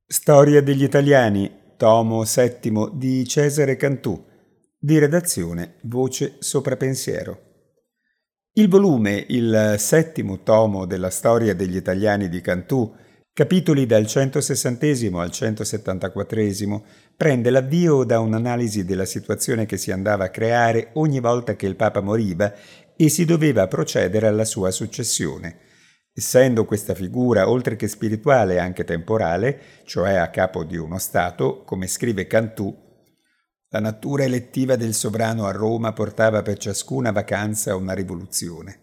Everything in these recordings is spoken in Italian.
Storia degli italiani, tomo settimo di Cesare Cantù, di redazione Voce Sopra Pensiero. Il volume, il settimo tomo della Storia degli italiani di Cantù, capitoli dal 160 al 174, prende l'avvio da un'analisi della situazione che si andava a creare ogni volta che il Papa moriva e si doveva procedere alla sua successione. Essendo questa figura, oltre che spirituale, anche temporale, cioè a capo di uno Stato, come scrive Cantù, la natura elettiva del sovrano a Roma portava per ciascuna vacanza una rivoluzione.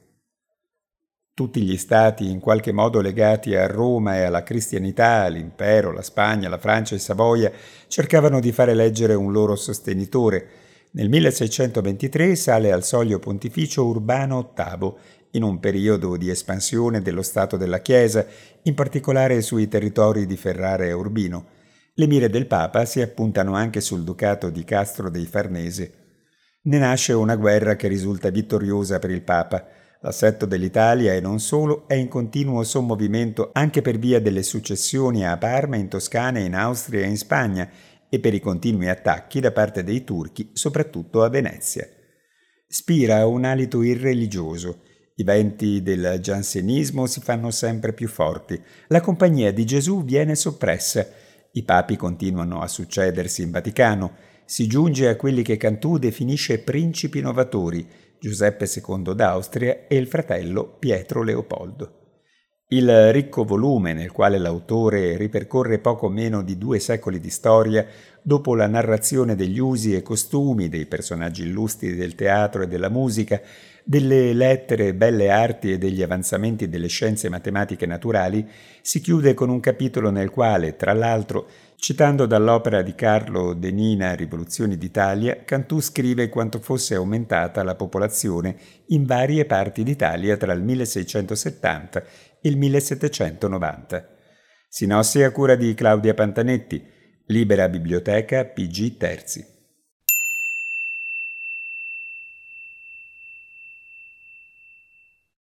Tutti gli stati, in qualche modo legati a Roma e alla cristianità, l'impero, la Spagna, la Francia e Savoia, cercavano di fare eleggere un loro sostenitore. Nel 1623 sale al soglio pontificio Urbano VIII, in un periodo di espansione dello Stato della Chiesa, in particolare sui territori di Ferrara e Urbino. Le mire del Papa si appuntano anche sul ducato di Castro dei Farnese. Ne nasce una guerra che risulta vittoriosa per il Papa. L'assetto dell'Italia, e non solo, è in continuo sommovimento anche per via delle successioni a Parma, in Toscana, in Austria e in Spagna, e per i continui attacchi da parte dei turchi, soprattutto a Venezia. Spira un alito irreligioso. I venti del giansenismo si fanno sempre più forti. La Compagnia di Gesù viene soppressa. I papi continuano a succedersi in Vaticano. Si giunge a quelli che Cantù definisce principi novatori, Giuseppe II d'Austria e il fratello Pietro Leopoldo. Il ricco volume, nel quale l'autore ripercorre poco meno di 2 secoli di storia, dopo la narrazione degli usi e costumi, dei personaggi illustri del teatro e della musica, delle lettere, belle arti e degli avanzamenti delle scienze matematiche naturali, si chiude con un capitolo nel quale, tra l'altro, citando dall'opera di Carlo de Nina Rivoluzioni d'Italia, Cantù scrive quanto fosse aumentata la popolazione in varie parti d'Italia tra il 1670 e il 1790. Sinossi a cura di Claudia Pantanetti, Libera Biblioteca PG Terzi.